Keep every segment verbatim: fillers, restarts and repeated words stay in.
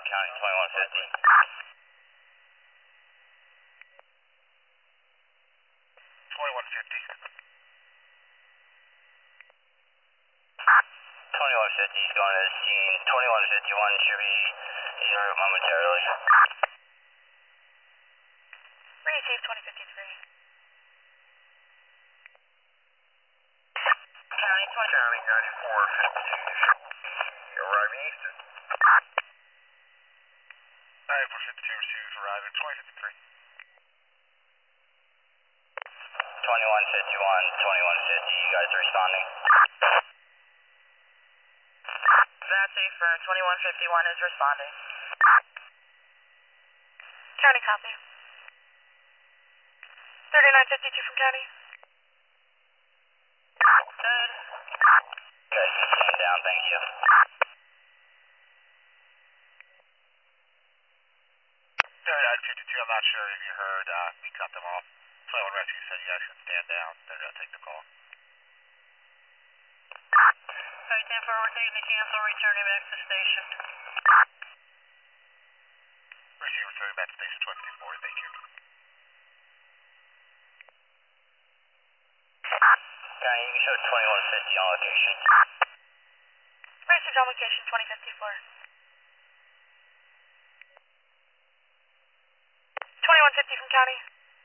County twenty-one fifty. twenty-one fifty. twenty-one fifty is going to the scene. twenty-one fifty-one should be en route momentarily. Receive twenty fifty-three. County twenty. County ninety-four fifty-two should be arriving eastern. ninety-four fifty-two receives arriving twenty fifty-three. twenty-one fifty-one, twenty-one fifty, you guys are responding? That's affirmed. twenty-one fifty-one is responding. County copy. thirty-nine fifty-two from County. Good. You guys can stand down, thank you. thirty-nine fifty-two, I'm not sure if you heard, uh, we cut them off. twenty-one Rescue said you guys should stand down. They're going to take the call. Alright, ten four, we're taking the cancel, returning back to the station. Receive returning back to station twenty fifty-four, thank you. County, you can show twenty-one fifty on location. Received on location twenty fifty-four. twenty-one fifty from County.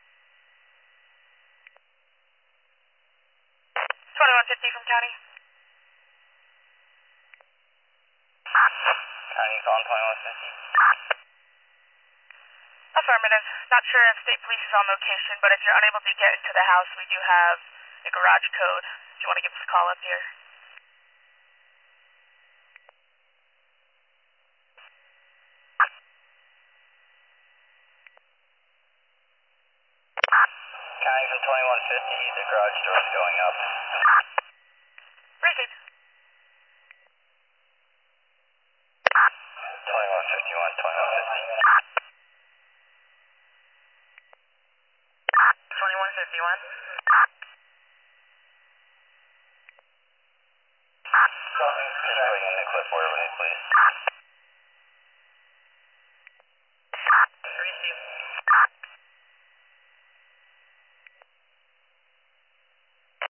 twenty-one fifty from County. County, you calling twenty-one fifty? Affirmative. Not sure if state police is on location, but if you're unable to get into the house, we do have a garage code. Do you want to give us a call up here? County from twenty-one fifty, the garage door is going up. Received. twenty-one fifty-one, twenty-one fifty. twenty-one fifty-one. Just bring in the clipboard with me, please.